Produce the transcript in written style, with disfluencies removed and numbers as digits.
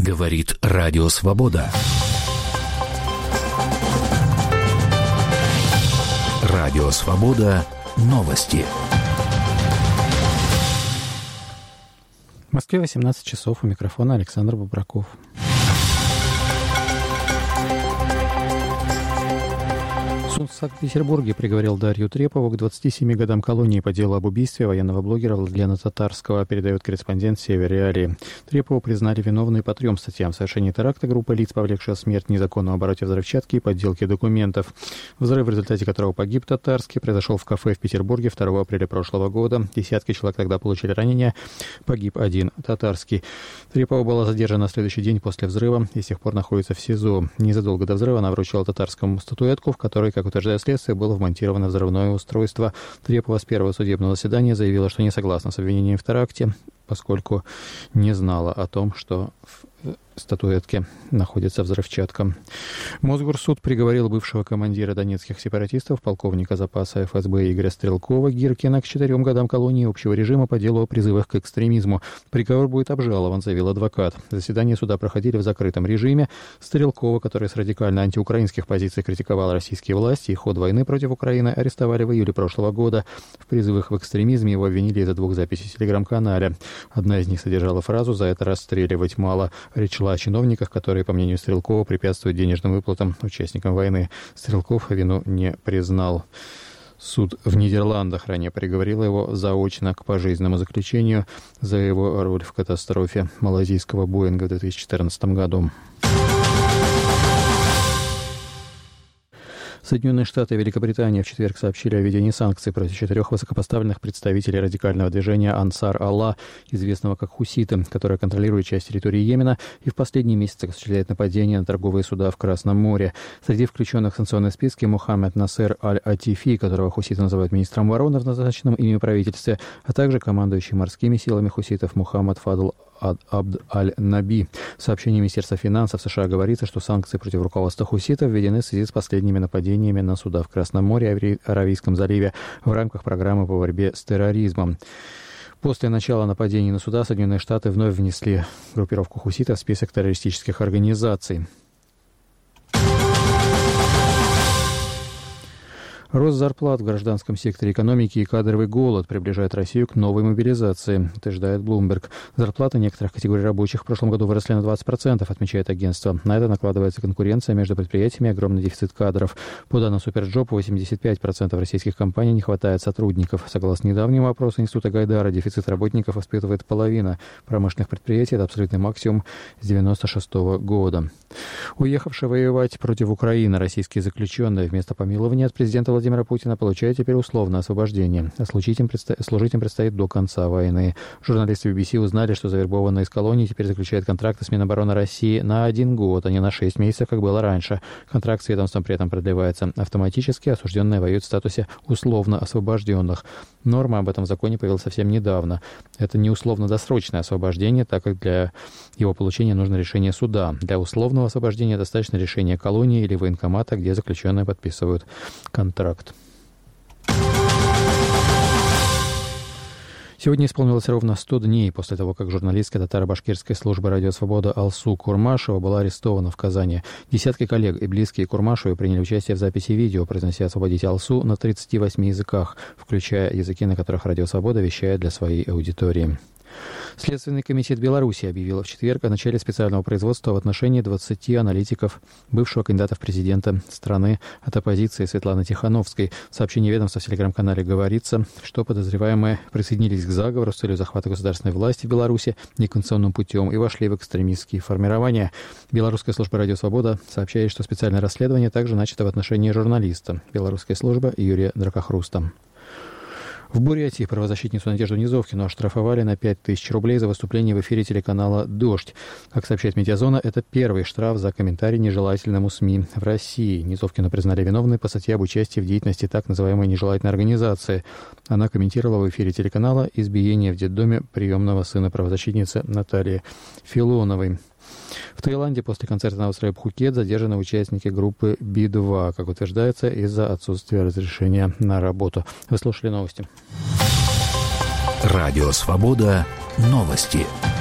Говорит Радио Свобода. Радио Свобода. Новости. В Москве 18 часов. У микрофона Александр Бобраков. Суд в Санкт-Петербурге приговорил Дарью Трепову к 27 годам колонии по делу об убийстве военного блогера Владлена Татарского, передает корреспондент Север Реалии. Трепову признали виновной по 3 статьям: совершение теракта, группа лиц, повлекшая смерть, незаконном обороте взрывчатки и подделке документов. Взрыв, в результате которого погиб Татарский, произошел в кафе в Петербурге 2 апреля прошлого года. Десятки человек тогда получили ранения, погиб один Татарский. Трепова была задержана на следующий день после взрыва и с тех пор находится в СИЗО. Незадолго до взрыва она вручила Татарскому статуэтку, в которой, как утверждает следствие, было вмонтировано взрывное устройство. Трепова с первого судебного заседания заявила, что не согласна с обвинением в теракте, поскольку не знала о том, что в статуэтке находится взрывчатка. Мосгорсуд приговорил бывшего командира донецких сепаратистов, полковника запаса ФСБ Игоря Стрелкова-Гиркина, к 4 годам колонии общего режима по делу о призывах к экстремизму. Приговор будет обжалован, заявил адвокат. Заседания суда проходили в закрытом режиме. Стрелкова, который с радикально антиукраинских позиций критиковал российские власти и ход войны против Украины, арестовали в июле прошлого года. В призывах в экстремизме его обвинили из-за 2 записей в телеграм-канале. Одна из них содержала фразу «За это расстреливать мало». Речь шла о чиновниках, которые, по мнению Стрелкова, препятствуют денежным выплатам участникам войны. Стрелков вину не признал. Суд в Нидерландах ранее приговорил его заочно к пожизненному заключению за его роль в катастрофе малайзийского Боинга в 2014 году. Соединенные Штаты и Великобритания в четверг сообщили о введении санкций против 4 высокопоставленных представителей радикального движения Ансар Аллах, известного как хуситы, которое контролирует часть территории Йемена и в последние месяцы осуществляет нападения на торговые суда в Красном море. Среди включенных в санкционные списки Мухаммед Насер Аль-Атифи, которого хуситы называют министром обороны в назначенном ими правительстве, а также командующий морскими силами хуситов Мухаммад Фадл Абд Аль-Наби. В сообщении Министерства финансов США говорится, что санкции против руководства хуситов введены в связи с последними нападениями на суда в Красном море и Аравийском заливе в рамках программы по борьбе с терроризмом. После начала нападений на суда Соединенные Штаты вновь внесли группировку хуситов в список террористических организаций. Рост зарплат в гражданском секторе экономики и кадровый голод приближает Россию к новой мобилизации, утверждает Bloomberg. Зарплаты некоторых категорий рабочих в прошлом году выросли на 20%, отмечает агентство. На это накладывается конкуренция между предприятиями и огромный дефицит кадров. По данным Суперджоп, 85% российских компаний не хватает сотрудников. Согласно недавнему опросу Института Гайдара, дефицит работников испытывает половина промышленных предприятий. Это абсолютный максимум с 1996 года. Уехавший воевать против Украины российские заключенные вместо помилования от президента Владимира Путина получают теперь условное освобождение. Служить им предстоит до конца войны. Журналисты BBC узнали, что завербованные из колонии теперь заключают контракты с Минобороны России на 1 год, а не на 6 месяцев, как было раньше. Контракт с ведомством при этом продлевается автоматически, осужденные воюют в статусе условно освобожденных. Норма об этом в законе появилась совсем недавно. Это не условно-досрочное освобождение, так как для его получения нужно решение суда. Для условного освобождения достаточно решения колонии или военкомата, где заключенные подписывают контракт. Сегодня исполнилось ровно 100 дней после того, как журналистка татаро-башкирской службы «Радио Свобода» Алсу Курмашева была арестована в Казани. Десятки коллег и близкие Курмашевой приняли участие в записи видео, произнося «Освободить Алсу» на 38 языках, включая языки, на которых «Радио Свобода» вещает для своей аудитории. Следственный комитет Беларуси объявил в четверг о начале специального производства в отношении 20 аналитиков бывшего кандидата в президенты страны от оппозиции Светланы Тихановской. В сообщении ведомства в телеграм-канале говорится, что подозреваемые присоединились к заговору с целью захвата государственной власти в Беларуси неконституционным путем и вошли в экстремистские формирования. Белорусская служба «Радио Свобода» сообщает, что специальное расследование также начато в отношении журналиста белорусской службы Юрия Дракохруста. В Бурятии правозащитницу Надежду Низовкину оштрафовали на 5000 рублей за выступление в эфире телеканала «Дождь». Как сообщает «Медиазона», это первый штраф за комментарий нежелательному СМИ в России. Низовкину признали виновной по статье об участии в деятельности так называемой нежелательной организации. Она комментировала в эфире телеканала избиение в детдоме приемного сына правозащитницы Натальи Филоновой. В Таиланде после концерта на острове Пхукет задержаны участники группы Би-2, как утверждается, из-за отсутствия разрешения на работу. Вы слушали новости. Радио Свобода. Новости.